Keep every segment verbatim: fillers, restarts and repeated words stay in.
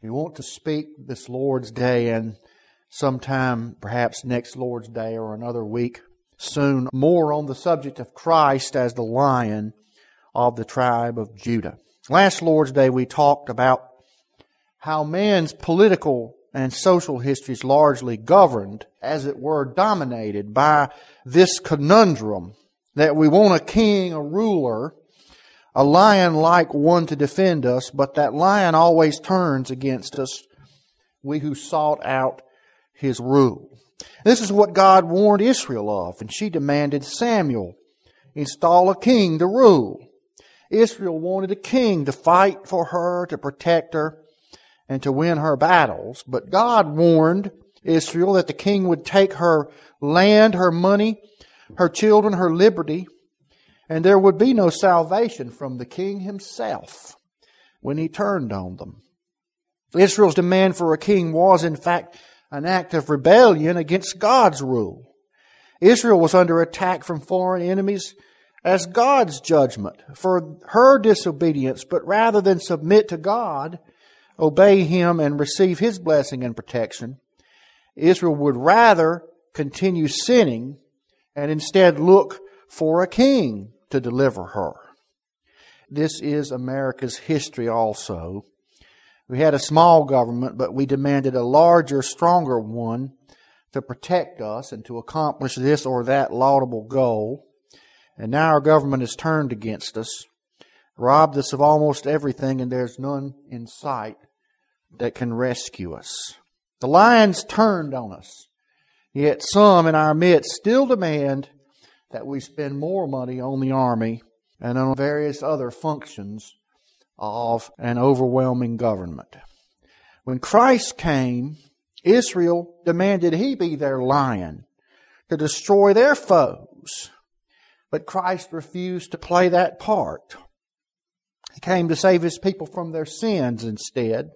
We want to speak this Lord's Day and sometime perhaps next Lord's Day or another week soon more on the subject of Christ as the Lion of the tribe of Judah. Last Lord's Day we talked about how man's political and social history is largely governed, as it were, dominated by this conundrum that we want a king, a ruler, a lion-like one to defend us, but that lion always turns against us, we who sought out His rule. This is what God warned Israel of, and she demanded Samuel install a king to rule. Israel wanted a king to fight for her, to protect her, and to win her battles. But God warned Israel that the king would take her land, her money, her children, her liberty, and there would be no salvation from the king himself when he turned on them. Israel's demand for a king was, in fact, an act of rebellion against God's rule. Israel was under attack from foreign enemies as God's judgment for her disobedience, but rather than submit to God, obey Him, and receive His blessing and protection, Israel would rather continue sinning and instead look for a king to deliver her. This is America's history also. We had a small government, but we demanded a larger, stronger one to protect us and to accomplish this or that laudable goal. And now our government has turned against us, robbed us of almost everything, and there's none in sight that can rescue us. The lions turned on us, yet some in our midst still demand that we spend more money on the army and on various other functions of an overwhelming government. When Christ came, Israel demanded He be their lion to destroy their foes. But Christ refused to play that part. He came to save His people from their sins instead.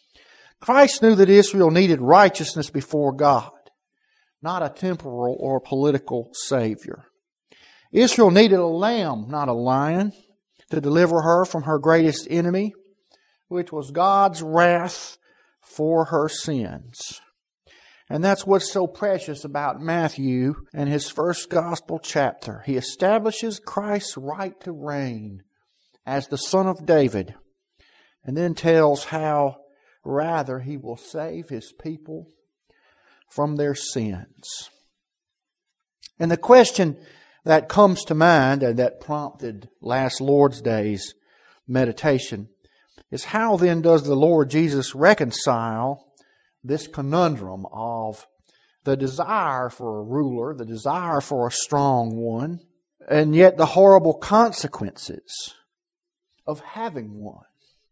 Christ knew that Israel needed righteousness before God, not a temporal or political Savior. Israel needed a lamb, not a lion, to deliver her from her greatest enemy, which was God's wrath for her sins. And that's what's so precious about Matthew and his first gospel chapter. He establishes Christ's right to reign as the Son of David, and then tells how rather He will save His people from their sins. And the question that comes to mind and that prompted last Lord's Day's meditation is, how then does the Lord Jesus reconcile this conundrum of the desire for a ruler, the desire for a strong one, and yet the horrible consequences of having one?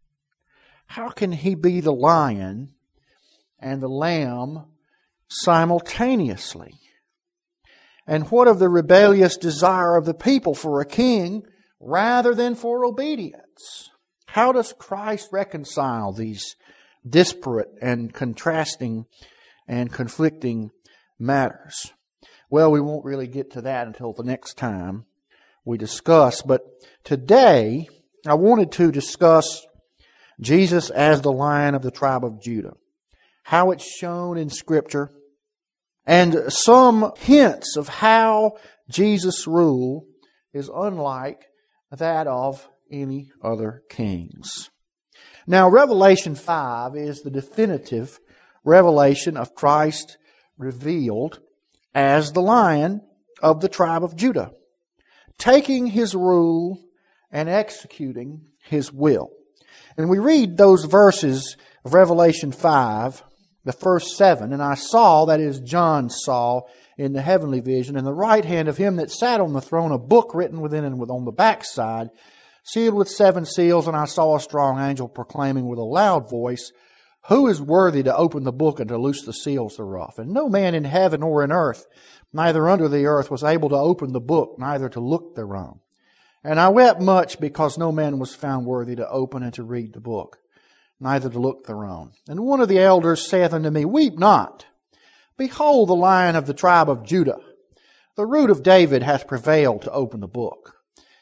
How can He be the lion and the lamb simultaneously? And what of the rebellious desire of the people for a king rather than for obedience? How does Christ reconcile these disparate and contrasting and conflicting matters? Well, we won't really get to that until the next time we discuss. But today, I wanted to discuss Jesus as the Lion of the tribe of Judah, how it's shown in Scripture, and some hints of how Jesus' rule is unlike that of any other kings. Now, Revelation five is the definitive revelation of Christ revealed as the Lion of the tribe of Judah, taking His rule and executing His will. And we read those verses of Revelation five, the first seven, and I saw, that is John saw in the heavenly vision, in the right hand of Him that sat on the throne, a book written within and on the backside, sealed with seven seals, and I saw a strong angel proclaiming with a loud voice, Who is worthy to open the book and to loose the seals thereof? And no man in heaven or in earth, neither under the earth, was able to open the book, neither to look thereon. And I wept much, because no man was found worthy to open and to read the book, neither to look thereon. And one of the elders saith unto me, Weep not. Behold, the Lion of the tribe of Judah, the root of David, hath prevailed to open the book,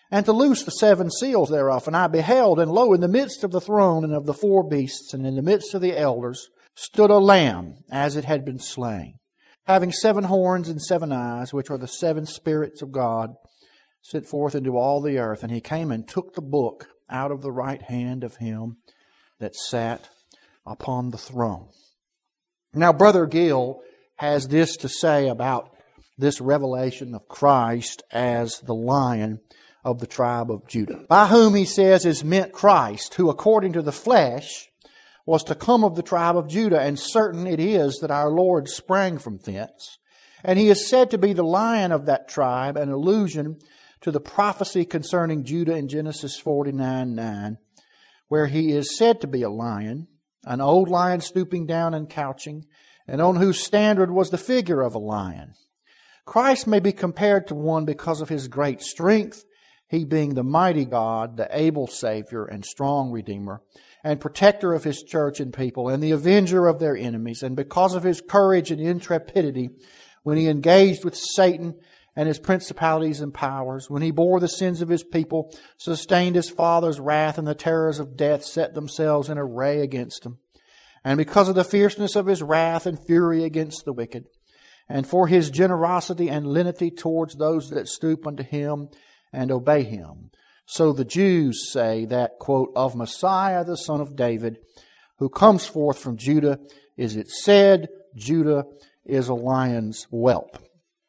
and to loose the seven seals thereof. And I beheld, and lo, in the midst of the throne and of the four beasts, and in the midst of the elders, stood a lamb, as it had been slain, having seven horns and seven eyes, which are the seven spirits of God, sent forth into all the earth. And he came and took the book out of the right hand of him that sat upon the throne. Now, Brother Gill has this to say about this revelation of Christ as the Lion of the tribe of Judah, by whom, he says, is meant Christ, who according to the flesh was to come of the tribe of Judah, and certain it is that our Lord sprang from thence. And he is said to be the Lion of that tribe, an allusion to the prophecy concerning Judah in Genesis forty-nine nine, where he is said to be a lion, an old lion stooping down and couching, and on whose standard was the figure of a lion. Christ may be compared to one because of his great strength, he being the mighty God, the able Savior and strong Redeemer, and protector of his church and people, and the avenger of their enemies, and because of his courage and intrepidity when he engaged with Satan and his principalities and powers, when he bore the sins of his people, sustained his father's wrath, and the terrors of death set themselves in array against him, and because of the fierceness of his wrath and fury against the wicked, and for his generosity and lenity towards those that stoop unto him and obey him. So the Jews say that, quote, of Messiah, the son of David, who comes forth from Judah, is it said, Judah is a lion's whelp.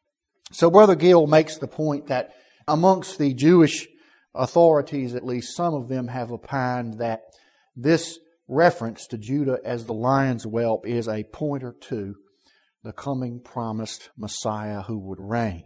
So Brother Gill makes the point that amongst the Jewish authorities, at least some of them have opined that this reference to Judah as the lion's whelp is a pointer to the coming promised Messiah who would reign.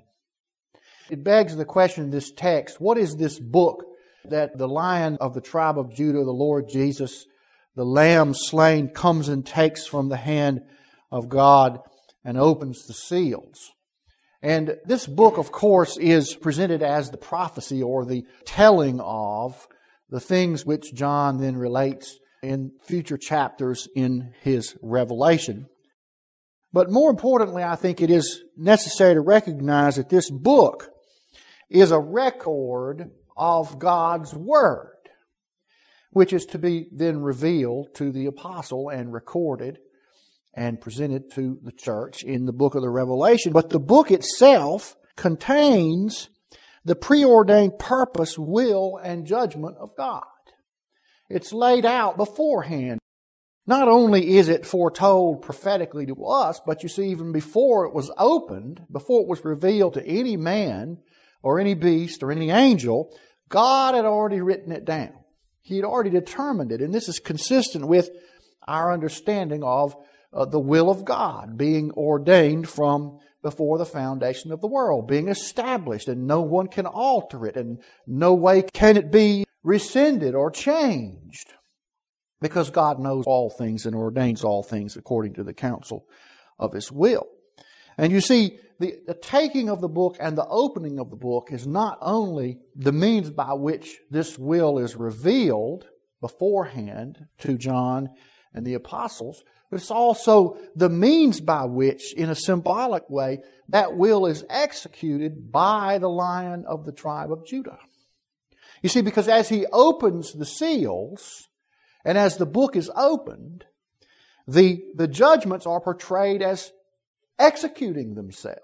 It begs the question in this text, what is this book that the Lion of the tribe of Judah, the Lord Jesus, the Lamb slain, comes and takes from the hand of God and opens the seals? And this book, of course, is presented as the prophecy or the telling of the things which John then relates in future chapters in his revelation. But more importantly, I think it is necessary to recognize that this book is a record of God's Word, which is to be then revealed to the apostle and recorded and presented to the church in the book of the Revelation. But the book itself contains the preordained purpose, will, and judgment of God. It's laid out beforehand. Not only is it foretold prophetically to us, but you see, even before it was opened, before it was revealed to any man or any beast or any angel, God had already written it down. He had already determined it. And this is consistent with our understanding of uh, the will of God being ordained from before the foundation of the world, being established, and no one can alter it, and no way can it be rescinded or changed. Because God knows all things and ordains all things according to the counsel of His will. And you see, the, the taking of the book and the opening of the book is not only the means by which this will is revealed beforehand to John and the apostles, but it's also the means by which, in a symbolic way, that will is executed by the Lion of the tribe of Judah. You see, because as He opens the seals, and as the book is opened, the, the judgments are portrayed as executing themselves.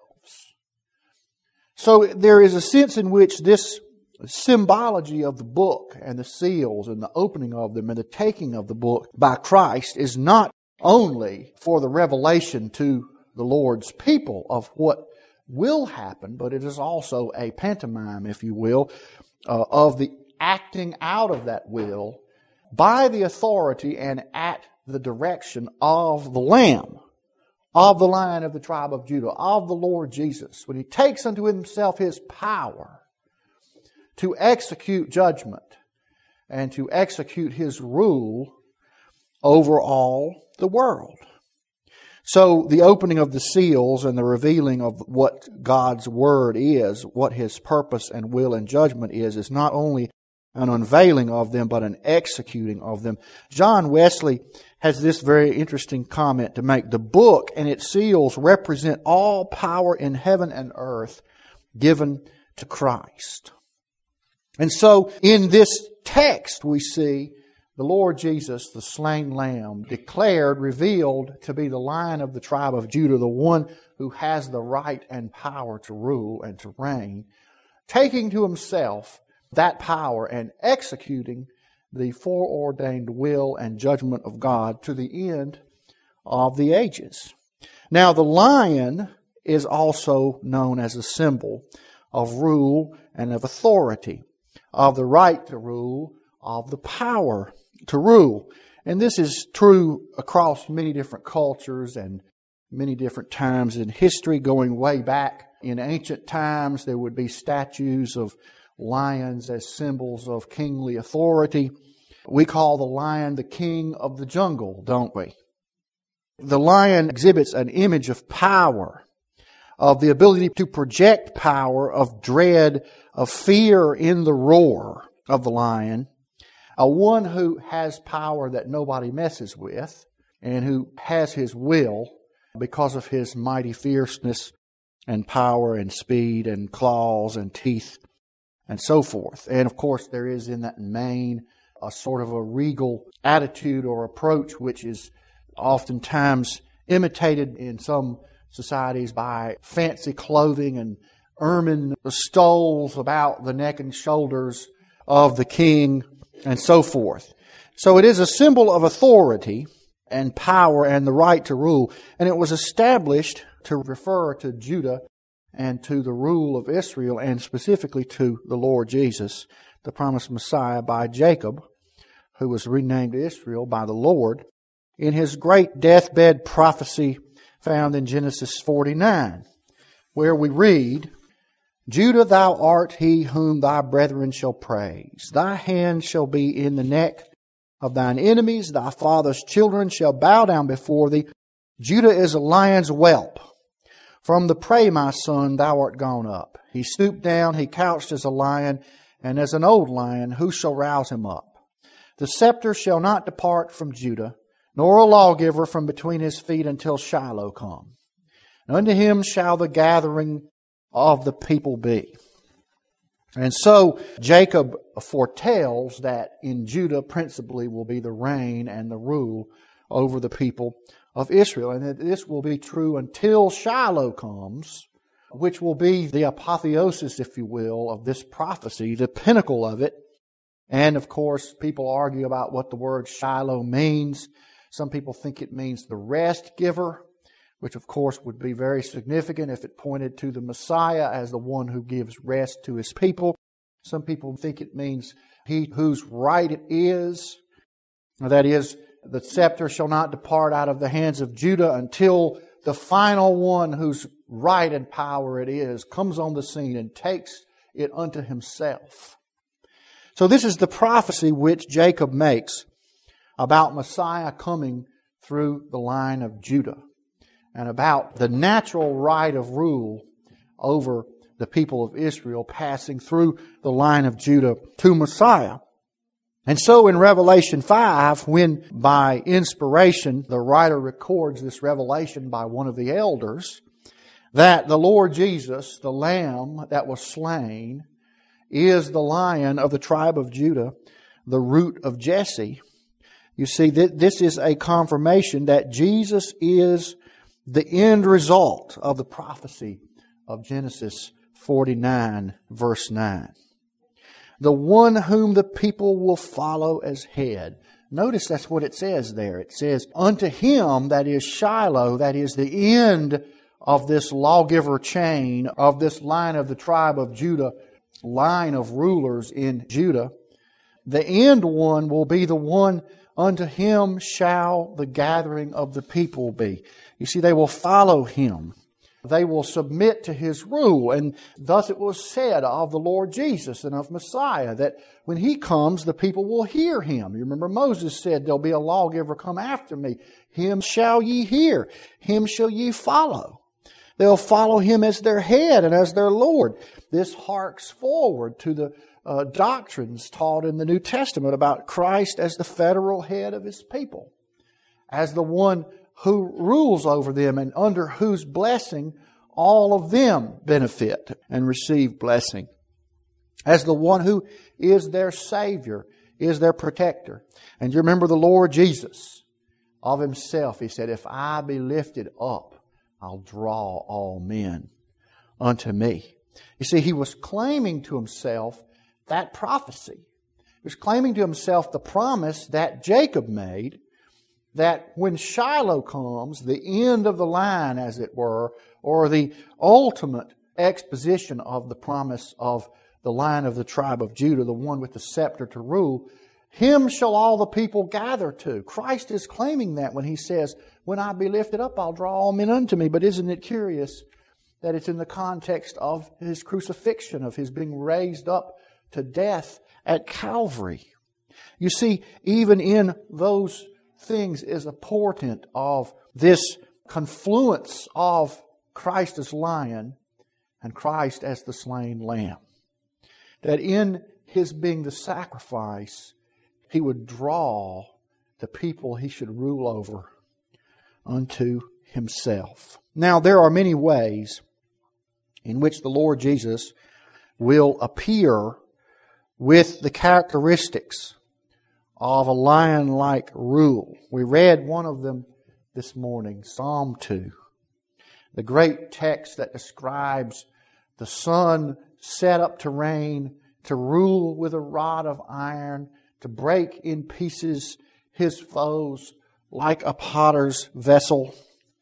So there is a sense in which this symbology of the book and the seals and the opening of them and the taking of the book by Christ is not only for the revelation to the Lord's people of what will happen, but it is also a pantomime, if you will, uh, of the acting out of that will by the authority and at the direction of the Lamb, of the Lion of the tribe of Judah, of the Lord Jesus, when He takes unto Himself His power to execute judgment and to execute His rule over all the world. So the opening of the seals and the revealing of what God's Word is, what His purpose and will and judgment is, is not only an unveiling of them, but an executing of them. John Wesley has this very interesting comment to make. The book and its seals represent all power in heaven and earth given to Christ. And so in this text we see the Lord Jesus, the slain Lamb, declared, revealed to be the Lion of the tribe of Judah, the one who has the right and power to rule and to reign, taking to Himself that power and executing the foreordained will and judgment of God to the end of the ages. Now, the lion is also known as a symbol of rule and of authority, of the right to rule, of the power to rule. And this is true across many different cultures and many different times in history, going way back. In ancient times, there would be statues of lions as symbols of kingly authority. We call the lion the king of the jungle, don't we? The lion exhibits an image of power, of the ability to project power, of dread, of fear in the roar of the lion. A one who has power that nobody messes with and who has his will because of his mighty fierceness and power and speed and claws and teeth and so forth. And of course there is in that mane a sort of a regal attitude or approach which is oftentimes imitated in some societies by fancy clothing and ermine stoles about the neck and shoulders of the king and so forth. So it is a symbol of authority and power and the right to rule. And it was established to refer to Judah and to the rule of Israel and specifically to the Lord Jesus, the promised Messiah, by Jacob, who was renamed Israel by the Lord, in his great deathbed prophecy found in Genesis forty-nine, where we read, Judah, thou art he whom thy brethren shall praise. Thy hand shall be in the neck of thine enemies. Thy father's children shall bow down before thee. Judah is a lion's whelp. From the prey, my son, thou art gone up. He stooped down, he couched as a lion, and as an old lion, who shall rouse him up? The scepter shall not depart from Judah, nor a lawgiver from between his feet until Shiloh come. And unto him shall the gathering of the people be. And so Jacob foretells that in Judah principally will be the reign and the rule over the people of Israel. And that this will be true until Shiloh comes, which will be the apotheosis, if you will, of this prophecy, the pinnacle of it. And of course, people argue about what the word Shiloh means. Some people think it means the rest giver, which of course would be very significant if it pointed to the Messiah as the one who gives rest to His people. Some people think it means he whose right it is. That is, the scepter shall not depart out of the hands of Judah until the final one whose right and power it is comes on the scene and takes it unto himself. So this is the prophecy which Jacob makes about Messiah coming through the line of Judah, and about the natural right of rule over the people of Israel passing through the line of Judah to Messiah. And so in Revelation five, when by inspiration the writer records this revelation by one of the elders, that the Lord Jesus, the Lamb that was slain, is the Lion of the tribe of Judah, the root of Jesse. You see, this is a confirmation that Jesus is the end result of the prophecy of Genesis forty-nine, verse nine. The one whom the people will follow as head. Notice that's what it says there. It says, unto him, that is Shiloh, that is the end of this lawgiver chain, of this line of the tribe of Judah, line of rulers in Judah. The end one will be the one, unto him shall the gathering of the people be. You see, they will follow him. They will submit to his rule. And thus it was said of the Lord Jesus and of Messiah that when he comes, the people will hear him. You remember Moses said, there'll be a lawgiver come after me. Him shall ye hear. Him shall ye follow. They'll follow him as their head and as their Lord. This harks forward to the uh, doctrines taught in the New Testament about Christ as the federal head of his people, as the one who rules over them and under whose blessing all of them benefit and receive blessing. as the one who is their Savior, is their protector. And you remember the Lord Jesus of Himself. He said, if I be lifted up, I'll draw all men unto me. You see, He was claiming to Himself that prophecy. He was claiming to Himself the promise that Jacob made, that when Shiloh comes, the end of the line, as it were, or the ultimate exposition of the promise of the line of the tribe of Judah, the one with the scepter to rule, Him shall all the people gather to. Christ is claiming that when He says, when I be lifted up, I'll draw all men unto me. But isn't it curious that it's in the context of His crucifixion, of His being raised up to death at Calvary? You see, even in those things is a portent of this confluence of Christ as lion and Christ as the slain lamb. That in His being the sacrifice, He would draw the people He should rule over unto Himself. Now, there are many ways in which the Lord Jesus will appear with the characteristics of a lion-like rule. We read one of them this morning, Psalm two. The great text that describes the sun set up to reign, to rule with a rod of iron, to break in pieces His foes like a potter's vessel,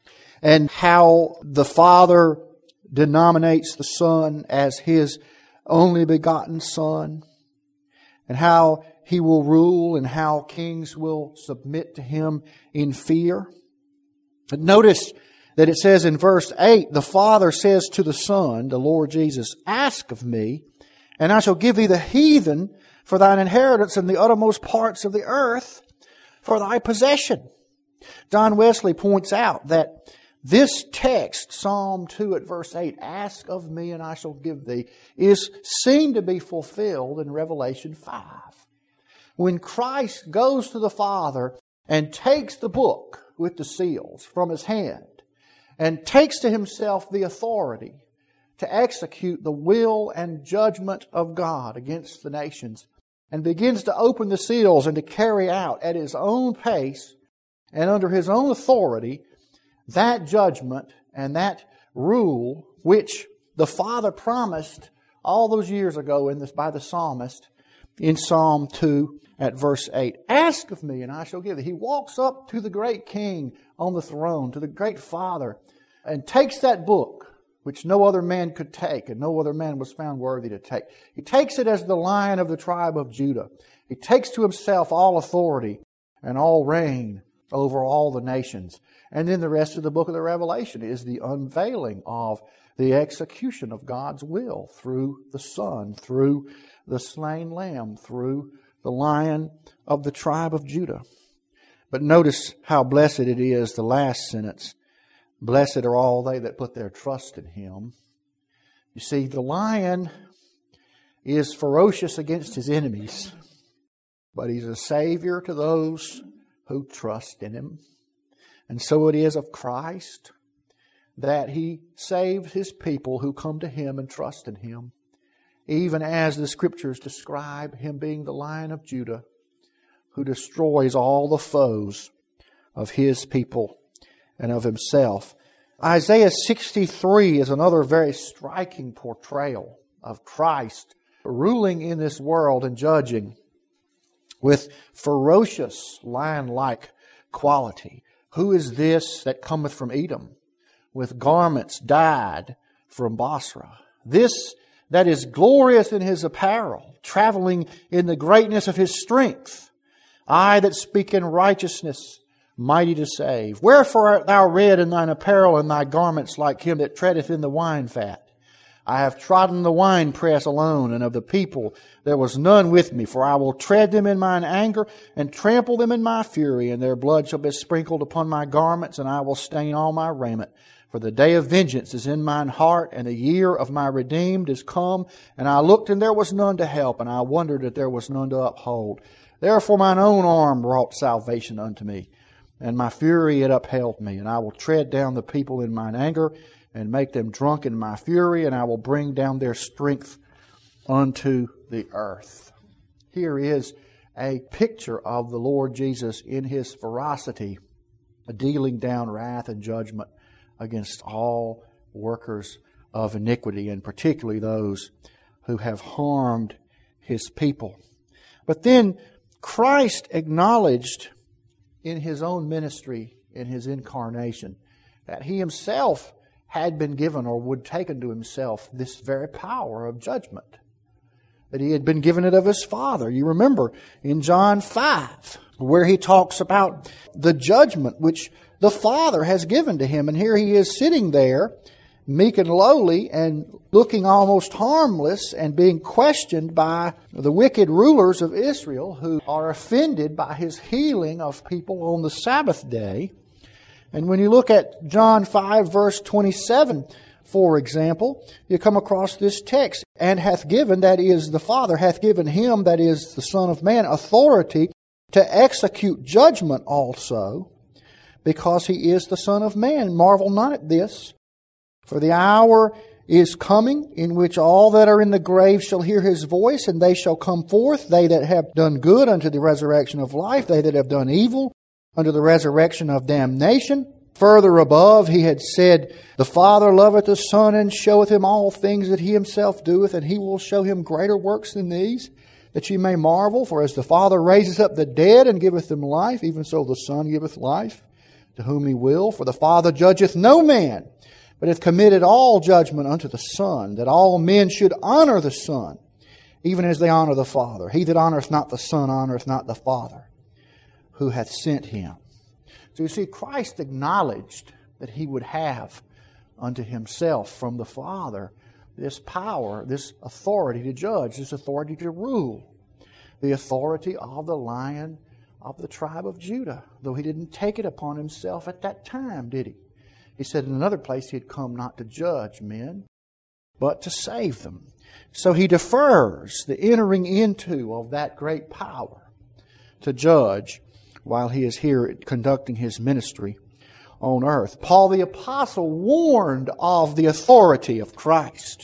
and how the Father denominates the Son as His only begotten Son, and how He will rule and how kings will submit to Him in fear. But notice that it says in verse eight, the Father says to the Son, the Lord Jesus, ask of me, and I shall give thee the heathen for thine inheritance and the uttermost parts of the earth for thy possession. John Wesley points out that this text, Psalm two at verse eight, ask of me and I shall give thee, is seen to be fulfilled in Revelation five. When Christ goes to the Father and takes the book with the seals from His hand and takes to Himself the authority to execute the will and judgment of God against the nations, and begins to open the seals and to carry out at His own pace and under His own authority that judgment and that rule which the Father promised all those years ago in this by the psalmist in Psalm two at verse eight. Ask of me and I shall give thee. He walks up to the great King on the throne, to the great Father, and takes that book, which no other man could take, and no other man was found worthy to take. He takes it as the Lion of the tribe of Judah. He takes to Himself all authority and all reign over all the nations. And then the rest of the book of the Revelation is the unveiling of the execution of God's will through the Son, through the slain Lamb, through the Lion of the tribe of Judah. But notice how blessed it is, the last sentence. Blessed are all they that put their trust in Him. You see, the lion is ferocious against his enemies, but He's a Savior to those who trust in Him. And so it is of Christ that He saves His people who come to Him and trust in Him, even as the Scriptures describe Him being the Lion of Judah, who destroys all the foes of His people and of Himself. Isaiah sixty-three is another very striking portrayal of Christ ruling in this world and judging with ferocious lion-like quality. Who is this that cometh from Edom, with garments dyed from Basra? This that is glorious in his apparel, traveling in the greatness of his strength. I that speak in righteousness, mighty to save. Wherefore art thou red in thine apparel, and thy garments like him that treadeth in the wine fat? I have trodden the winepress alone, and of the people there was none with me. For I will tread them in mine anger, and trample them in my fury, and their blood shall be sprinkled upon my garments, and I will stain all my raiment. For the day of vengeance is in mine heart, and the year of my redeemed is come. And I looked, and there was none to help, and I wondered that there was none to uphold. Therefore mine own arm wrought salvation unto me, and my fury it upheld me. And I will tread down the people in mine anger, and make them drunk in my fury, and I will bring down their strength unto the earth. Here is a picture of the Lord Jesus in His ferocity, dealing down wrath and judgment against all workers of iniquity, and particularly those who have harmed His people. But then Christ acknowledged in His own ministry, in His incarnation, that He Himself had been given or would take unto Himself this very power of judgment. That He had been given it of His Father. You remember in John five, where He talks about the judgment which the Father has given to Him. And here He is sitting there, meek and lowly, and looking almost harmless, and being questioned by the wicked rulers of Israel, who are offended by His healing of people on the Sabbath day. And when you look at John five, verse twenty-seven, for example, you come across this text, and hath given, that is, the Father hath given Him, that is, the Son of Man, authority to execute judgment also, because He is the Son of Man. Marvel not at this, for the hour is coming in which all that are in the grave shall hear His voice, and they shall come forth, they that have done good unto the resurrection of life, they that have done evil unto the resurrection of damnation. Further above He had said, the Father loveth the Son, and showeth Him all things that He Himself doeth, and He will show Him greater works than these, that ye may marvel. For as the Father raiseth up the dead, and giveth them life, even so the Son giveth life to whom He will. For the Father judgeth no man, but hath committed all judgment unto the Son, that all men should honor the Son, even as they honor the Father. He that honoreth not the Son honoreth not the Father, who hath sent Him. So you see, Christ acknowledged that He would have unto Himself from the Father this power, this authority to judge, this authority to rule, the authority of the Lion of the tribe of Judah, though He didn't take it upon Himself at that time, did He? He said in another place He had come not to judge men, but to save them. So He defers the entering into of that great power to judge while He is here conducting His ministry on earth. Paul the Apostle warned of the authority of Christ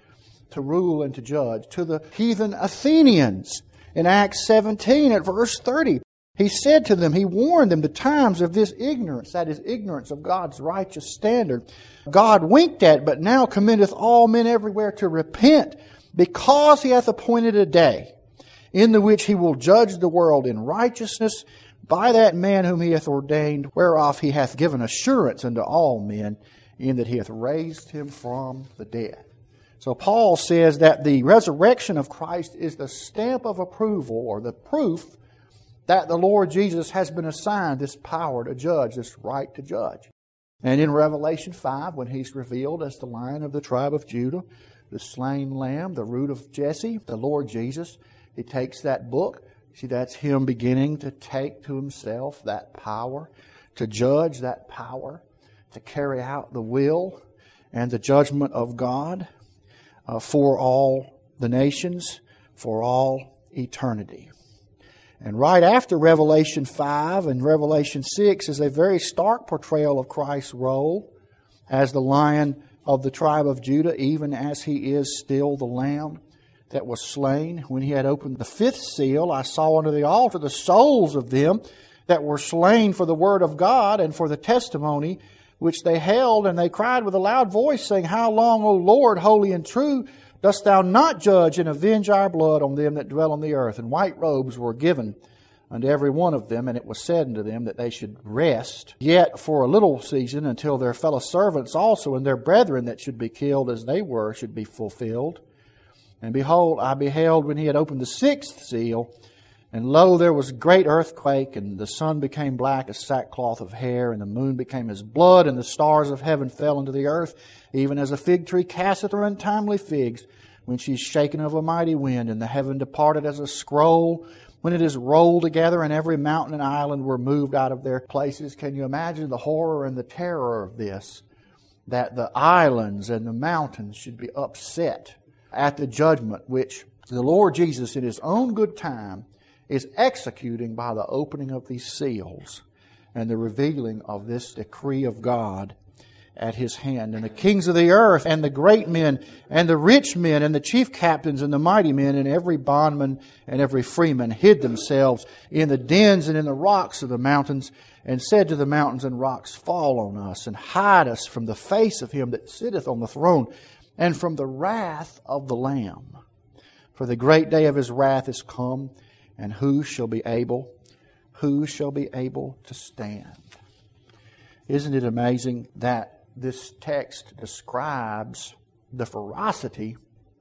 to rule and to judge to the heathen Athenians in Acts seventeen at verse thirty. He said to them, He warned them, the times of this ignorance, that is, ignorance of God's righteous standard, God winked at, but now commendeth all men everywhere to repent, because He hath appointed a day in the which He will judge the world in righteousness by that man whom He hath ordained, whereof He hath given assurance unto all men, in that He hath raised Him from the dead. So Paul says that the resurrection of Christ is the stamp of approval, or the proof that the Lord Jesus has been assigned this power to judge, this right to judge. And in Revelation five, when He's revealed as the Lion of the tribe of Judah, the slain Lamb, the root of Jesse, the Lord Jesus, He takes that book. See, that's Him beginning to take to Himself that power, to judge, that power, to carry out the will and the judgment of God uh, for all the nations, for all eternity. And right after Revelation five and Revelation six is a very stark portrayal of Christ's role as the Lion of the tribe of Judah, even as He is still the Lamb that was slain. When He had opened the fifth seal, I saw under the altar the souls of them that were slain for the word of God and for the testimony which they held. And they cried with a loud voice, saying, How long, O Lord, holy and true, dost Thou not judge and avenge our blood on them that dwell on the earth? And white robes were given unto every one of them, and it was said unto them that they should rest yet for a little season, until their fellow servants also and their brethren that should be killed as they were should be fulfilled. And behold, I beheld when He had opened the sixth seal, and lo, there was a great earthquake, and the sun became black as sackcloth of hair, and the moon became as blood, and the stars of heaven fell into the earth, even as a fig tree casteth her untimely figs when she is shaken of a mighty wind. And the heaven departed as a scroll when it is rolled together, and every mountain and island were moved out of their places. Can you imagine the horror and the terror of this? That the islands and the mountains should be upset at the judgment which the Lord Jesus in His own good time is executing by the opening of these seals and the revealing of this decree of God at his hand. And the kings of the earth, and the great men, and the rich men, and the chief captains, and the mighty men, and every bondman and every freeman hid themselves in the dens and in the rocks of the mountains, and said to the mountains and rocks, Fall on us, and hide us from the face of him that sitteth on the throne, and from the wrath of the Lamb. For the great day of his wrath is come, and who shall be able, who shall be able to stand? Isn't it amazing that this text describes the ferocity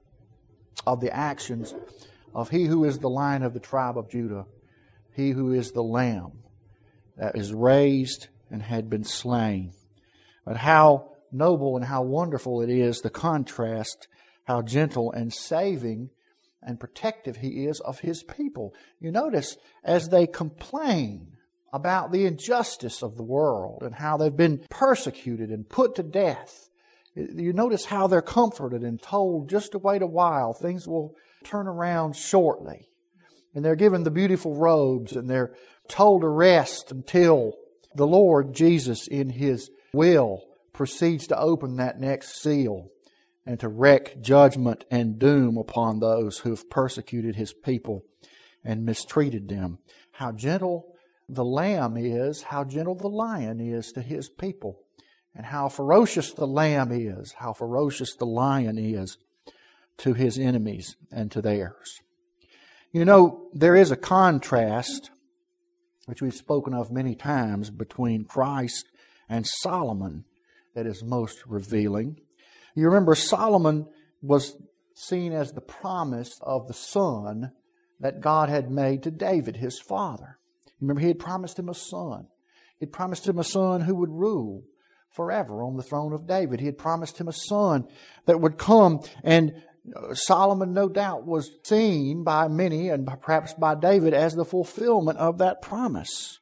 of the actions of He who is the Lion of the tribe of Judah, He who is the Lamb that is raised and had been slain. But how noble and how wonderful it is, the contrast, how gentle and saving and protective He is of His people. You notice as they complain about the injustice of the world and how they've been persecuted and put to death, you notice how they're comforted and told just to wait a while, things will turn around shortly. And they're given the beautiful robes and they're told to rest until the Lord Jesus in His will proceeds to open that next seal and to wreak judgment and doom upon those who have persecuted His people and mistreated them. How gentle the Lamb is, how gentle the Lion is to His people, and how ferocious the Lamb is, how ferocious the Lion is to His enemies and to theirs. You know, there is a contrast, which we've spoken of many times, between Christ and Solomon that is most revealing. You remember Solomon was seen as the promise of the son that God had made to David, his father. Remember, He had promised him a son. He had promised him a son who would rule forever on the throne of David. He had promised him a son that would come, and Solomon, no doubt, was seen by many, and perhaps by David, as the fulfillment of that promise.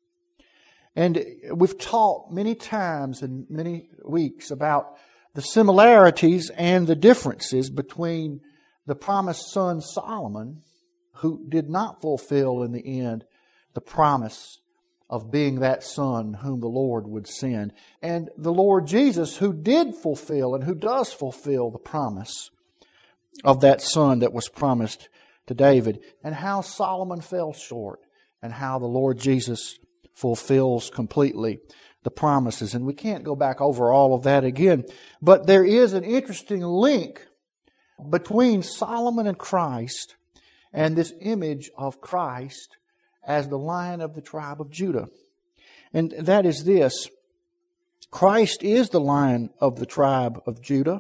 And we've taught many times in many weeks about the similarities and the differences between the promised son Solomon, who did not fulfill in the end the promise of being that son whom the Lord would send, and the Lord Jesus, who did fulfill and who does fulfill the promise of that son that was promised to David, and how Solomon fell short, and how the Lord Jesus fulfills completely the promises. And we can't go back over all of that again, but there is an interesting link between Solomon and Christ, and this image of Christ as the Lion of the tribe of Judah. And that is this: Christ is the Lion of the tribe of Judah,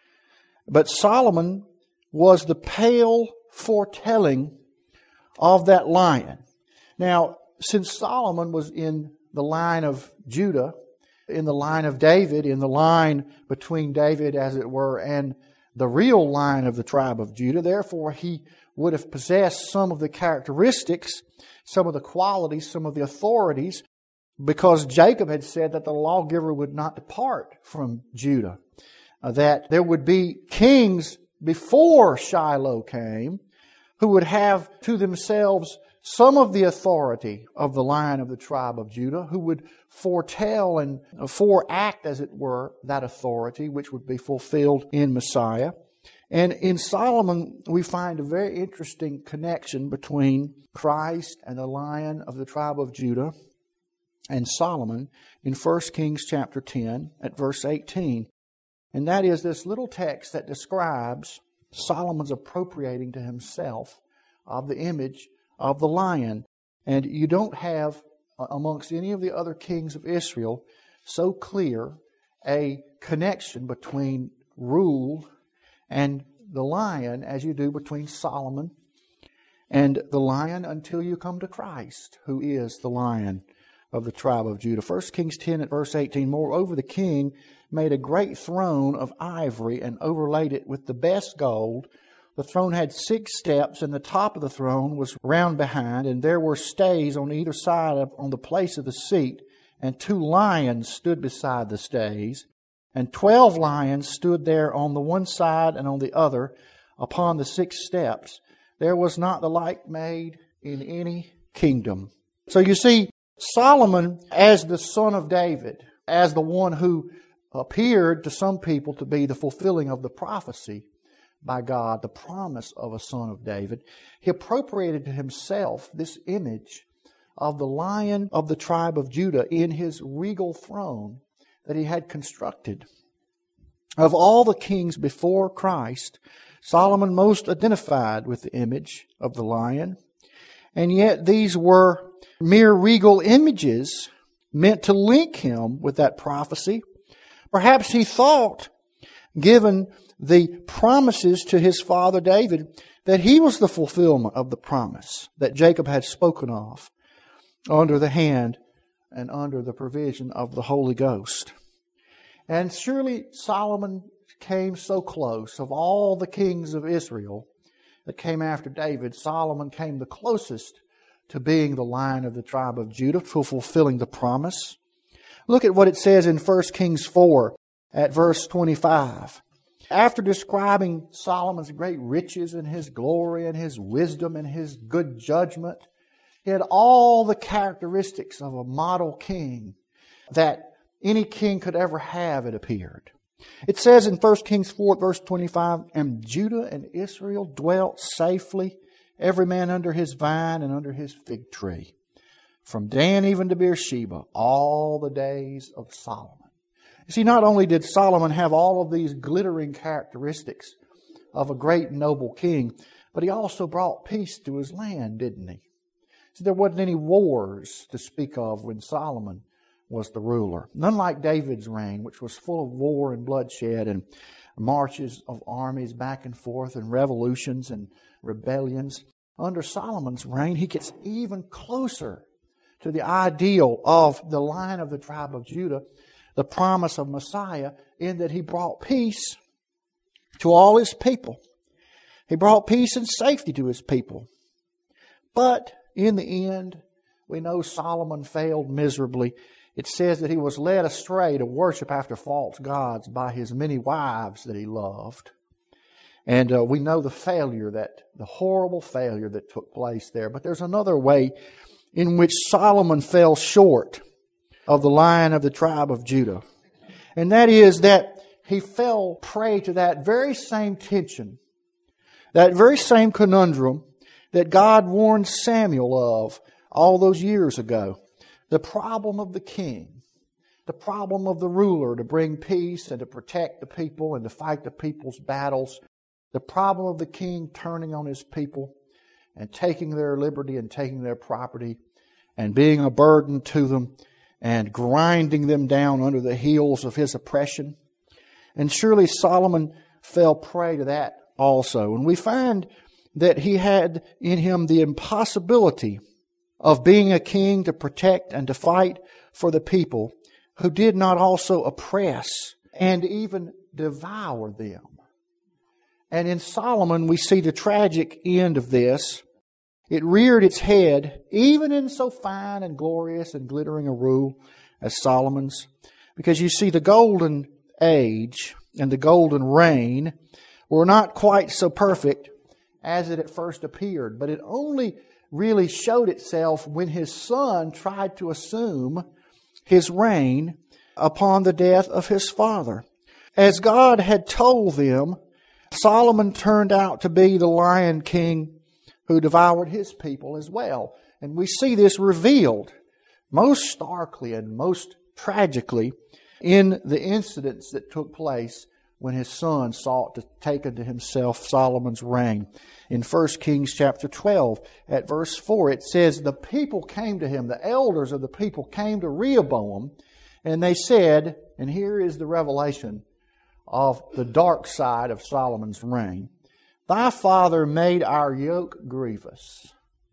but Solomon was the pale foretelling of that lion. Now, since Solomon was in the line of Judah, in the line of David, in the line between David, as it were, and the real line of the tribe of Judah, therefore he would have possessed some of the characteristics, some of the qualities, some of the authorities, because Jacob had said that the lawgiver would not depart from Judah, uh, that there would be kings before Shiloh came who would have to themselves some of the authority of the Lion of the tribe of Judah, who would foretell and foreact, as it were, that authority which would be fulfilled in Messiah. And in Solomon, we find a very interesting connection between Christ and the Lion of the tribe of Judah and Solomon in First Kings chapter ten at verse eighteen. And that is this little text that describes Solomon's appropriating to himself of the image of the lion. And you don't have, amongst any of the other kings of Israel, so clear a connection between rule and the lion as you do between Solomon and the lion, until you come to Christ, who is the Lion of the tribe of Judah. First Kings ten at verse eighteen, moreover the king made a great throne of ivory and overlaid it with the best gold. The throne had six steps, and the top of the throne was round behind, and there were stays on either side of, on the place of the seat, and two lions stood beside the stays, and twelve lions stood there on the one side and on the other upon the six steps. There was not the like made in any kingdom. So you see, Solomon, as the son of David, as the one who appeared to some people to be the fulfilling of the prophecy by God, the promise of a son of David, he appropriated to himself this image of the Lion of the tribe of Judah in his regal throne that he had constructed. Of all the kings before Christ, Solomon most identified with the image of the lion, and yet these were mere regal images meant to link him with that prophecy. Perhaps he thought, given the promises to his father David, that he was the fulfillment of the promise that Jacob had spoken of under the hand and under the provision of the Holy Ghost. And surely Solomon came so close. Of all the kings of Israel that came after David, Solomon came the closest to being the Lion of the tribe of Judah, to fulfilling the promise. Look at what it says in First Kings four at verse twenty-five. After describing Solomon's great riches and his glory and his wisdom and his good judgment, he had all the characteristics of a model king that any king could ever have, it appeared. It says in First Kings four, verse twenty-five, "And Judah and Israel dwelt safely, every man under his vine and under his fig tree, from Dan even to Beersheba, all the days of Solomon." You see, not only did Solomon have all of these glittering characteristics of a great noble king, but he also brought peace to his land, didn't he? See, there wasn't any wars to speak of when Solomon was the ruler. None like David's reign, which was full of war and bloodshed and marches of armies back and forth and revolutions and rebellions. Under Solomon's reign, he gets even closer to the ideal of the Lion of the tribe of Judah, the promise of Messiah, in that he brought peace to all his people. He brought peace and safety to his people. But in the end, we know Solomon failed miserably. It says that he was led astray to worship after false gods by his many wives that he loved. And uh, we know the failure, that the horrible failure that took place there. But there's another way in which Solomon fell short of the Lion of the tribe of Judah. And that is that he fell prey to that very same tension, that very same conundrum that God warned Samuel of all those years ago. The problem of the king, the problem of the ruler to bring peace and to protect the people and to fight the people's battles. The problem of the king turning on his people and taking their liberty and taking their property and being a burden to them and grinding them down under the heels of his oppression. And surely Solomon fell prey to that also. And we find that he had in him the impossibility of being a king to protect and to fight for the people who did not also oppress and even devour them. And in Solomon we see the tragic end of this. It reared its head even in so fine and glorious and glittering a rule as Solomon's. Because you see, the golden age and the golden reign were not quite so perfect as it at first appeared. But it only really showed itself when his son tried to assume his reign upon the death of his father. As God had told them, Solomon turned out to be the Lion King who devoured his people as well. And we see this revealed most starkly and most tragically in the incidents that took place when his son sought to take unto himself Solomon's reign. In First Kings chapter twelve, at verse four, it says, "The people came to him, the elders of the people came to Rehoboam, and they said," and here is the revelation of the dark side of Solomon's reign, "Thy father made our yoke grievous.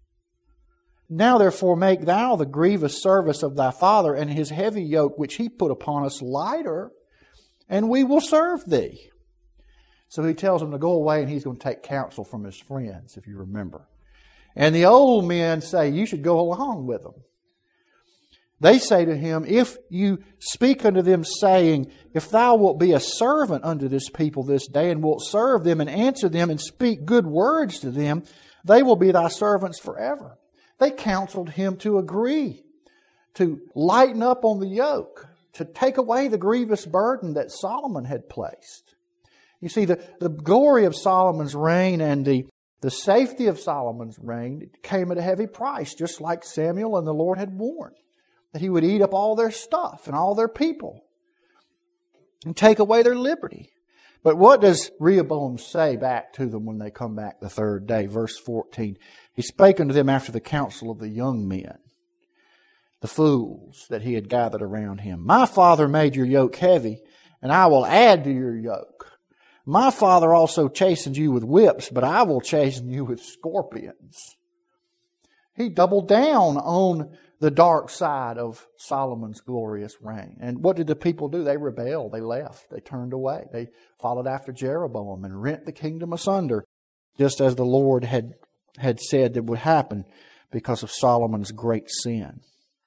Now therefore make thou the grievous service of thy father and his heavy yoke which he put upon us lighter, and we will serve thee." So he tells him to go away, and he's going to take counsel from his friends, if you remember. And the old men say, "You should go along with them." They say to him, "If you speak unto them, saying, If thou wilt be a servant unto this people this day, and wilt serve them and answer them and speak good words to them, they will be thy servants forever." They counseled him to agree, to lighten up on the yoke, to take away the grievous burden that Solomon had placed. You see, the, the glory of Solomon's reign and the, the safety of Solomon's reign came at a heavy price, just like Samuel and the Lord had warned, that he would eat up all their stuff and all their people and take away their liberty. But what does Rehoboam say back to them when they come back the third day? Verse fourteen, he spake unto them after the counsel of the young men, the fools that he had gathered around him. My father made your yoke heavy, and I will add to your yoke. My father also chastened you with whips, but I will chasten you with scorpions. He doubled down on the dark side of Solomon's glorious reign. And what did the people do? They rebelled. They left. They turned away. They followed after Jeroboam and rent the kingdom asunder, just as the Lord had, had said that would happen because of Solomon's great sin.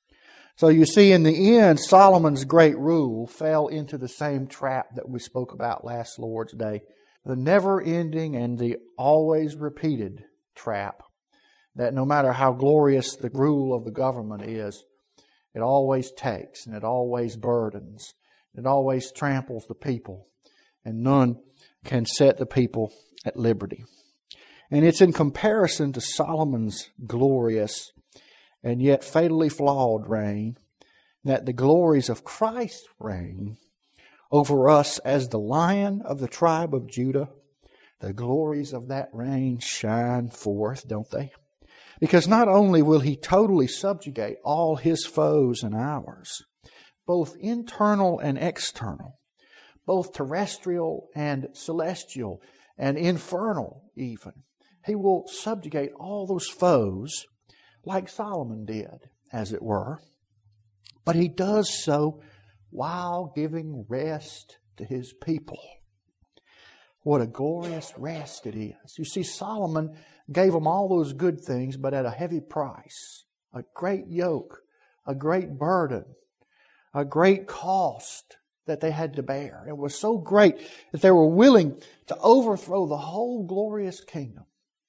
So you see, in the end, Solomon's great rule fell into the same trap that we spoke about last Lord's Day. The never-ending and the always repeated trap that no matter how glorious the rule of the government is, it always takes and it always burdens. It always tramples the people, and none can set the people at liberty. And it's in comparison to Solomon's glorious and yet fatally flawed reign that the glories of Christ's reign over us as the Lion of the tribe of Judah, the glories of that reign shine forth, don't they? Because not only will He totally subjugate all His foes and ours, both internal and external, both terrestrial and celestial and infernal even, He will subjugate all those foes like Solomon did, as it were. But He does so while giving rest to His people. What a glorious rest it is. You see, Solomon gave them all those good things, but at a heavy price. A great yoke, a great burden, a great cost that they had to bear. It was so great that they were willing to overthrow the whole glorious kingdom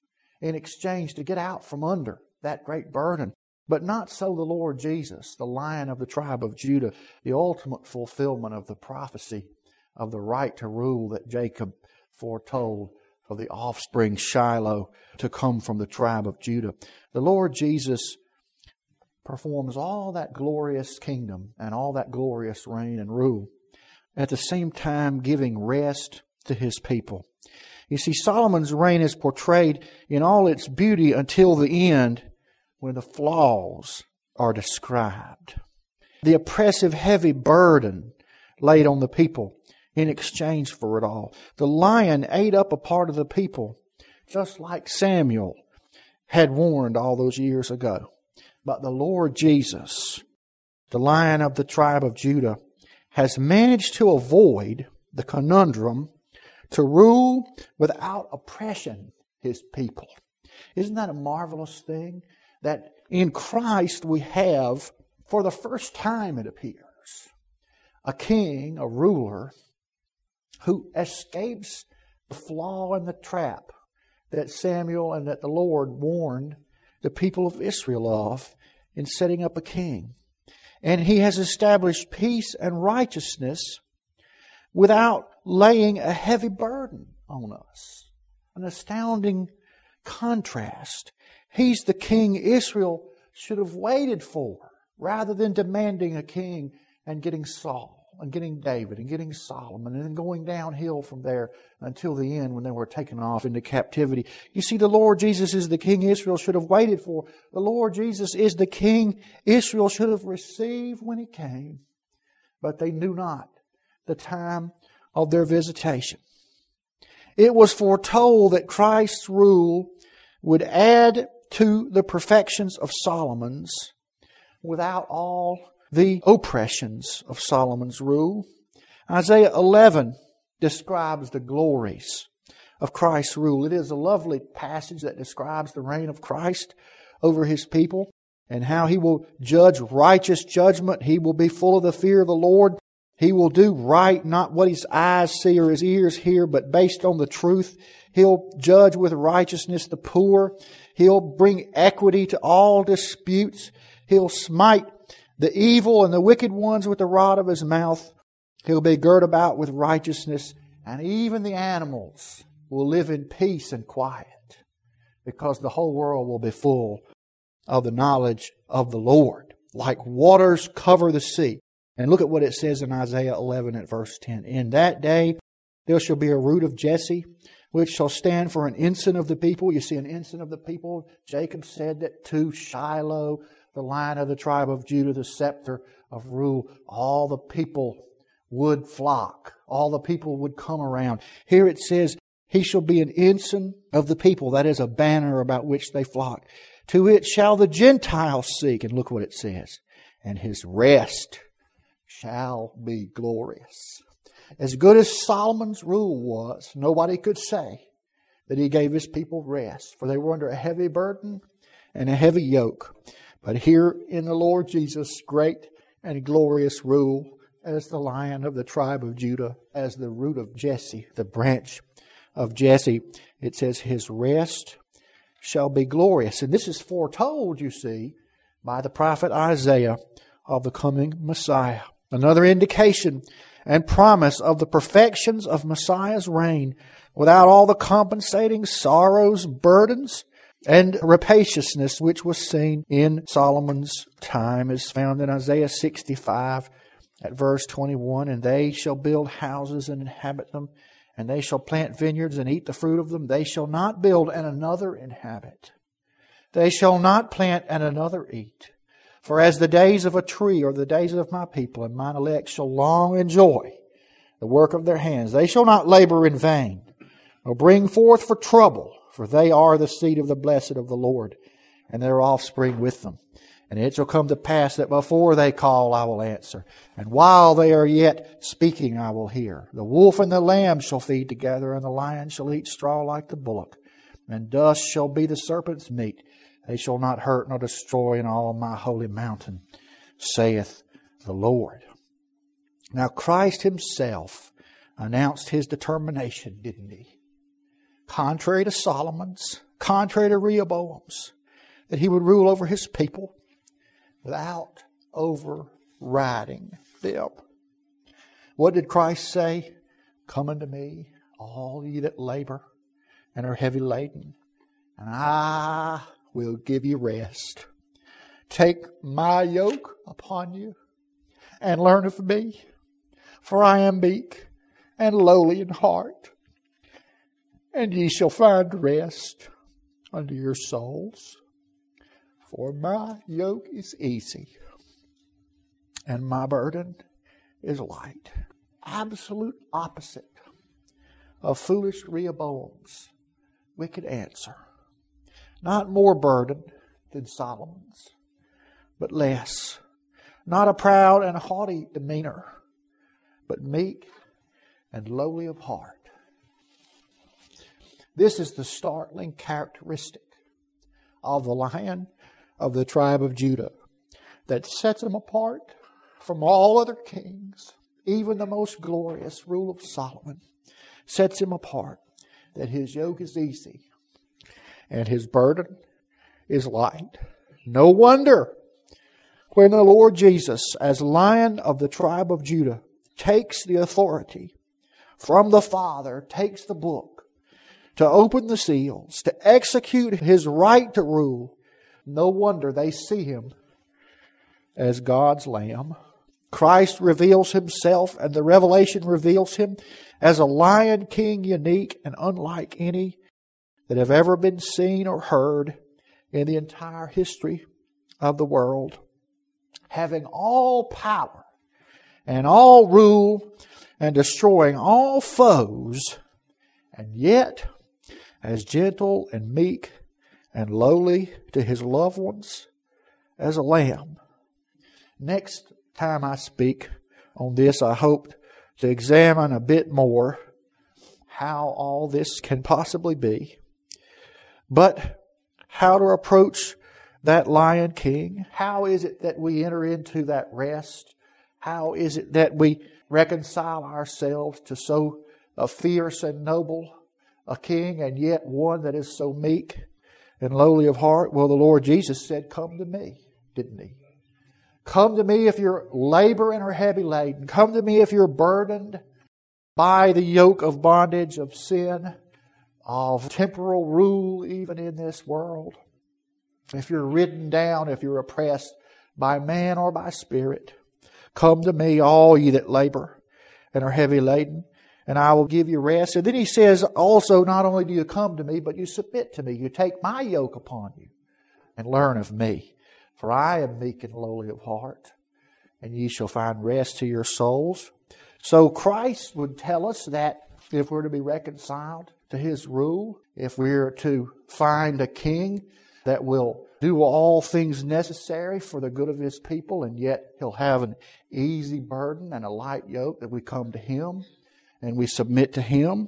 in exchange to get out from under that great burden. But not so the Lord Jesus, the Lion of the tribe of Judah, the ultimate fulfillment of the prophecy of the right to rule that Jacob foretold for the offspring Shiloh to come from the tribe of Judah. The Lord Jesus performs all that glorious kingdom and all that glorious reign and rule, at the same time giving rest to His people. You see, Solomon's reign is portrayed in all its beauty until the end, when the flaws are described. The oppressive, heavy burden laid on the people in exchange for it all. The lion ate up a part of the people, just like Samuel had warned all those years ago. But the Lord Jesus, the Lion of the tribe of Judah, has managed to avoid the conundrum to rule without oppression His people. Isn't that a marvelous thing? That in Christ we have, for the first time it appears, a king, a ruler, who escapes the flaw and the trap that Samuel and that the Lord warned the people of Israel of in setting up a king. And He has established peace and righteousness without laying a heavy burden on us. An astounding contrast. He's the king Israel should have waited for, rather than demanding a king and getting Saul and getting David and getting Solomon and then going downhill from there until the end when they were taken off into captivity. You see, the Lord Jesus is the king Israel should have waited for. The Lord Jesus is the king Israel should have received when He came. But they knew not the time of their visitation. It was foretold that Christ's rule would add to the perfections of Solomon's without all the oppressions of Solomon's rule. Isaiah eleven describes the glories of Christ's rule. It is a lovely passage that describes the reign of Christ over His people and how He will judge righteous judgment. He will be full of the fear of the Lord. He will do right, not what His eyes see or His ears hear, but based on the truth. He'll judge with righteousness the poor. He'll bring equity to all disputes. He'll smite The evil and the wicked ones with the rod of his mouth. He'll be girt about with righteousness, and even the animals will live in peace and quiet, because the whole world will be full of the knowledge of the Lord, like waters cover the sea. And look at what it says in Isaiah eleven at verse ten. In that day there shall be a root of Jesse, which shall stand for an ensign of the people. You see, an ensign of the people. Jacob said that to Shiloh, the Lion of the tribe of Judah, the scepter of rule, all the people would flock. All the people would come around. Here it says, he shall be an ensign of the people. That is a banner about which they flock. To it shall the Gentiles seek. And look what it says. And his rest shall be glorious. As good as Solomon's rule was, nobody could say that he gave his people rest, for they were under a heavy burden and a heavy yoke. But here in the Lord Jesus' great and glorious rule, as the Lion of the tribe of Judah, as the root of Jesse, the branch of Jesse, it says his rest shall be glorious. And this is foretold, you see, by the prophet Isaiah of the coming Messiah. Another indication and promise of the perfections of Messiah's reign, without all the compensating sorrows, burdens, and rapaciousness which was seen in Solomon's time, is found in Isaiah sixty-five at verse twenty-one. And they shall build houses and inhabit them, and they shall plant vineyards and eat the fruit of them. They shall not build and another inhabit. They shall not plant and another eat. For as the days of a tree are the days of my people, and mine elect shall long enjoy the work of their hands. They shall not labor in vain, nor bring forth for trouble, for they are the seed of the blessed of the Lord, and their offspring with them. And it shall come to pass that before they call, I will answer. And while they are yet speaking, I will hear. The wolf and the lamb shall feed together, and the lion shall eat straw like the bullock. And dust shall be the serpent's meat. They shall not hurt nor destroy in all my holy mountain, saith the Lord. Now Christ himself announced his determination, didn't he? Contrary to Solomon's, contrary to Rehoboam's, that he would rule over his people without overriding them. What did Christ say? Come unto me, all ye that labor and are heavy laden, and I will give you rest. Take my yoke upon you and learn of me, for I am meek and lowly in heart, and ye shall find rest unto your souls. For my yoke is easy and my burden is light. Absolute opposite of foolish Rehoboam's wicked answer. Not more burden than Solomon's, but less. Not a proud and haughty demeanor, but meek and lowly of heart. This is the startling characteristic of the Lion of the tribe of Judah that sets him apart from all other kings. Even the most glorious rule of Solomon sets him apart, that his yoke is easy and his burden is light. No wonder when the Lord Jesus, as Lion of the tribe of Judah, takes the authority from the Father, takes the book to open the seals, to execute his right to rule. No wonder they see him as God's Lamb. Christ reveals himself, and the revelation reveals him as a Lion King, unique and unlike any that have ever been seen or heard in the entire history of the world. Having all power and all rule and destroying all foes, and yet as gentle and meek and lowly to his loved ones as a lamb. Next time I speak on this, I hope to examine a bit more how all this can possibly be. But how to approach that Lion King? How is it that we enter into that rest? How is it that we reconcile ourselves to so a fierce and noble a king, and yet one that is so meek and lowly of heart? Well, the Lord Jesus said, come to me, didn't he? Come to me if you're laboring or heavy laden. Come to me if you're burdened by the yoke of bondage, of sin, of temporal rule even in this world. If you're ridden down, if you're oppressed by man or by spirit, come to me, all ye that labor and are heavy laden, and I will give you rest. And then he says also, not only do you come to me, but you submit to me. You take my yoke upon you and learn of me. For I am meek and lowly of heart, and ye shall find rest to your souls. So Christ would tell us that if we're to be reconciled to His rule, if we're to find a king that will do all things necessary for the good of His people, and yet He'll have an easy burden and a light yoke, that we come to Him and we submit to Him,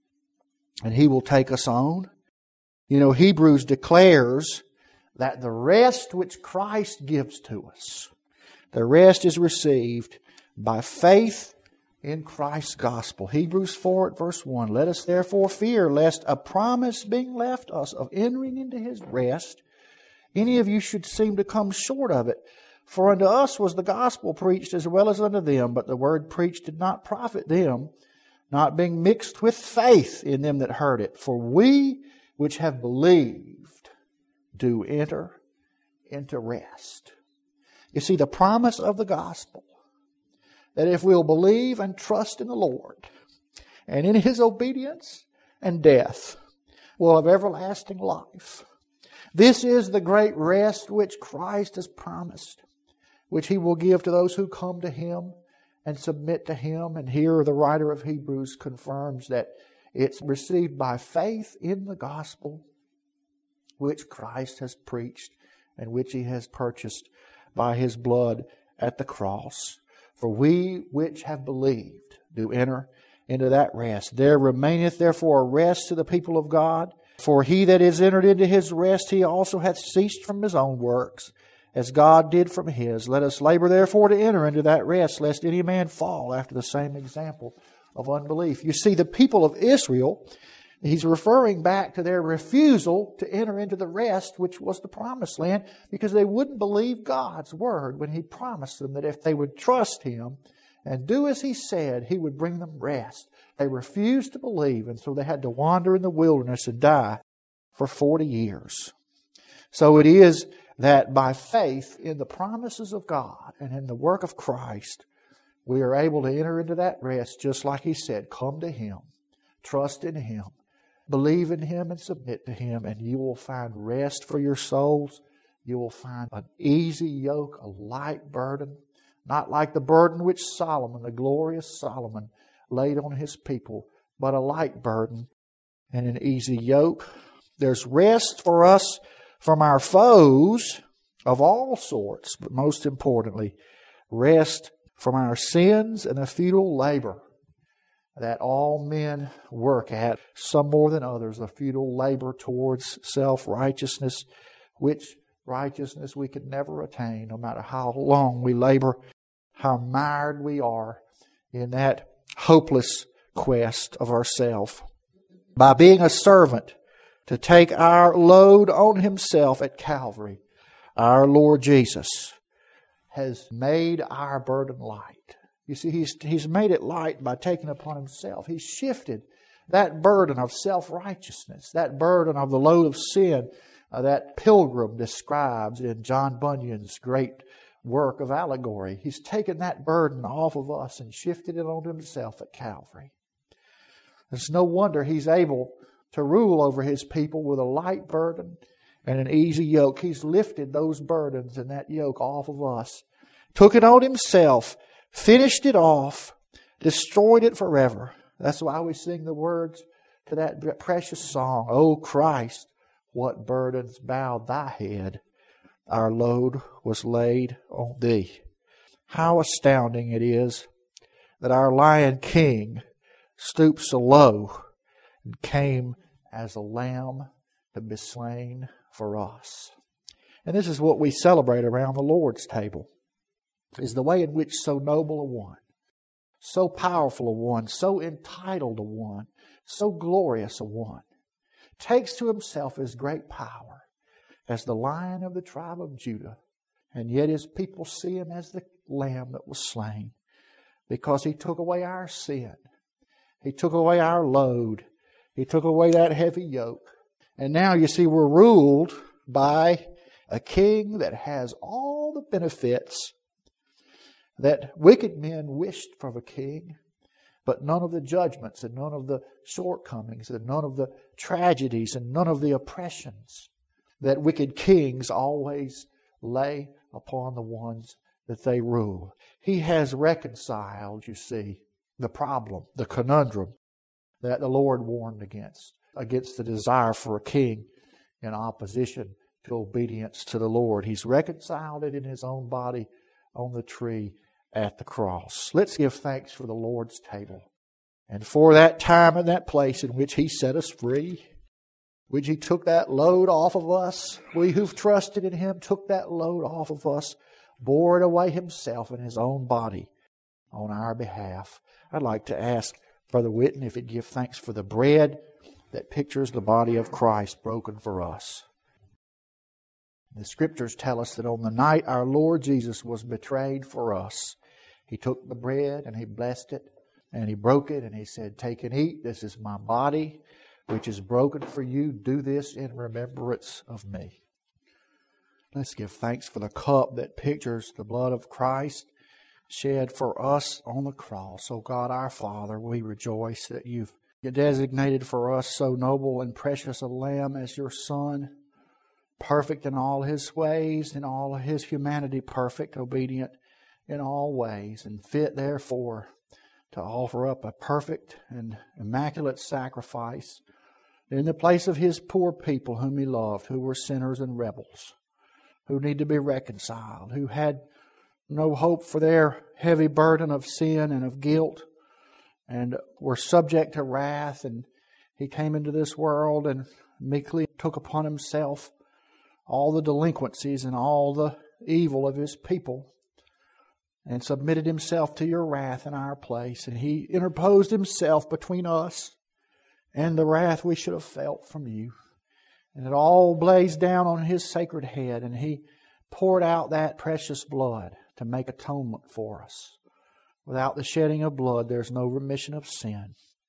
and He will take us on. You know, Hebrews declares that the rest which Christ gives to us, the rest is received by faith in Christ's gospel. Hebrews four at verse one. Let us therefore fear, lest a promise being left us of entering into His rest, any of you should seem to come short of it. For unto us was the gospel preached as well as unto them, but the word preached did not profit them, not being mixed with faith in them that heard it. For we which have believed do enter into rest. You see, the promise of the gospel, that if we'll believe and trust in the Lord, and in His obedience and death, we'll have everlasting life. This is the great rest which Christ has promised, which He will give to those who come to Him and submit to Him. And here the writer of Hebrews confirms that it's received by faith in the gospel which Christ has preached and which He has purchased by His blood at the cross. For we which have believed do enter into that rest. There remaineth therefore a rest to the people of God. For he that is entered into his rest, he also hath ceased from his own works, as God did from His. Let us labor therefore to enter into that rest, lest any man fall after the same example of unbelief. You see, the people of Israel, he's referring back to their refusal to enter into the rest, which was the promised land, because they wouldn't believe God's word when He promised them that if they would trust Him and do as He said, He would bring them rest. They refused to believe, and so they had to wander in the wilderness and die for forty years. So it is that by faith in the promises of God and in the work of Christ, we are able to enter into that rest, just like He said, come to Him, trust in Him, believe in Him and submit to Him, and you will find rest for your souls. You will find an easy yoke, a light burden, not like the burden which Solomon, the glorious Solomon, laid on his people, but a light burden and an easy yoke. There's rest for us from our foes of all sorts, but most importantly, rest from our sins and the futile labor that all men work at, some more than others, the futile labor towards self-righteousness, which righteousness we could never attain, no matter how long we labor, how mired we are in that hopeless quest of ourself. By being a servant to take our load on Himself at Calvary, our Lord Jesus has made our burden light. You see, He's, he's made it light by taking upon Himself. He's shifted that burden of self-righteousness, that burden of the load of sin uh, that Pilgrim describes in John Bunyan's great work of allegory. He's taken that burden off of us and shifted it onto Himself at Calvary. It's no wonder He's able to rule over His people with a light burden and an easy yoke. He's lifted those burdens and that yoke off of us, took it on Himself, finished it off, destroyed it forever. That's why we sing the words to that precious song, O Christ, what burdens bowed Thy head. Our load was laid on Thee. How astounding it is that our Lion King stooped so low and came as a lamb to be slain for us. And this is what we celebrate around the Lord's table, is the way in which so noble a one, so powerful a one, so entitled a one, so glorious a one, takes to Himself His great power as the Lion of the tribe of Judah And yet His people see Him as the Lamb that was slain, because He took away our sin. He took away our load. He took away that heavy yoke. And now you see we're ruled by a king that has all the benefits that wicked men wished for a king, but none of the judgments and none of the shortcomings and none of the tragedies and none of the oppressions that wicked kings always lay upon the ones that they rule. He has reconciled, you see, the problem, the conundrum that the Lord warned against, against the desire for a king in opposition to obedience to the Lord. He's reconciled it in His own body on the tree at the cross. Let's give thanks for the Lord's table and for that time and that place in which He set us free, which He took that load off of us. We who've trusted in Him took that load off of us, bore it away Himself in His own body on our behalf. I'd like to ask Brother Whitten if he'd give thanks for the bread that pictures the body of Christ broken for us. The Scriptures tell us that on the night our Lord Jesus was betrayed for us, He took the bread and He blessed it and He broke it and He said, "Take and eat. This is my body, which is broken for you. Do this in remembrance of me." Let's give thanks for the cup that pictures the blood of Christ shed for us on the cross. Oh God, our Father, we rejoice that You've designated for us so noble and precious a Lamb as Your Son, perfect in all His ways, in all His humanity perfect, obedient in all ways, and fit therefore to offer up a perfect and immaculate sacrifice in the place of His poor people whom He loved, who were sinners and rebels, who need to be reconciled, who had no hope for their heavy burden of sin and of guilt, and were subject to wrath. And He came into this world and meekly took upon Himself all the delinquencies and all the evil of His people, and submitted Himself to Your wrath in our place. And He interposed Himself between us and the wrath we should have felt from You. And it all blazed down on His sacred head, and He poured out that precious blood to make atonement for us. Without the shedding of blood, there's no remission of sin.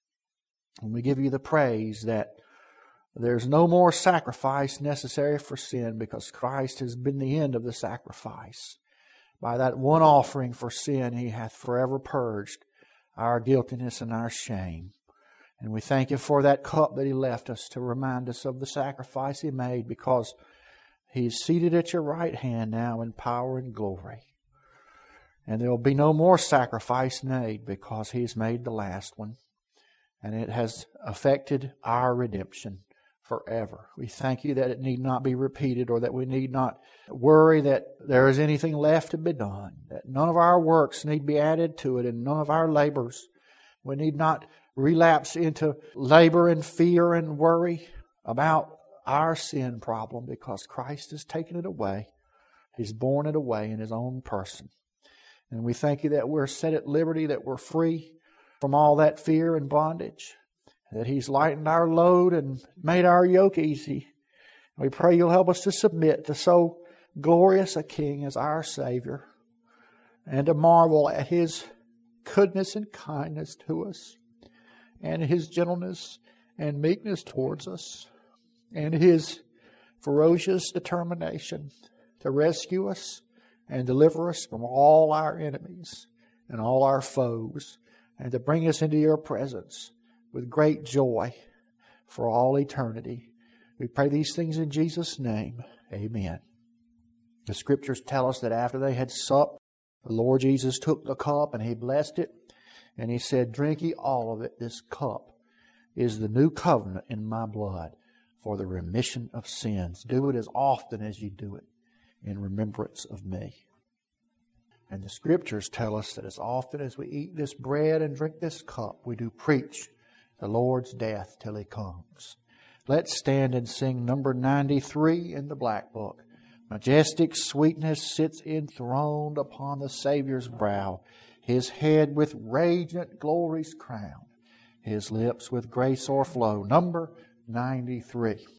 And we give You the praise that there's no more sacrifice necessary for sin, because Christ has been the end of the sacrifice. By that one offering for sin, He hath forever purged our guiltiness and our shame. And we thank You for that cup that He left us to remind us of the sacrifice He made, because He's seated at Your right hand now in power and glory. And there will be no more sacrifice made, because He's made the last one. And it has affected our redemption forever. We thank You that it need not be repeated, or that we need not worry that there is anything left to be done, that none of our works need be added to it, and none of our labors. We need not relapse into labor and fear and worry about our sin problem, because Christ has taken it away. He's borne it away in His own person. And we thank You that we're set at liberty, that we're free from all that fear and bondage, that He's lightened our load and made our yoke easy. We pray You'll help us to submit to so glorious a King as our Savior, and to marvel at His goodness and kindness to us, and His gentleness and meekness towards us, and His ferocious determination to rescue us and deliver us from all our enemies and all our foes, and to bring us into Your presence with great joy for all eternity. We pray these things in Jesus' name. Amen. The Scriptures tell us that after they had supped, the Lord Jesus took the cup and He blessed it, and He said, "Drink ye all of it. This cup is the new covenant in My blood for the remission of sins. Do it as often as you do it in remembrance of Me." And the Scriptures tell us that as often as we eat this bread and drink this cup, we do preach the Lord's death till He comes. Let's stand and sing number ninety-three in the Black Book. Majestic sweetness sits enthroned upon the Savior's brow, His head with radiant glories crowned, His lips with grace o'erflow. Number ninety-three.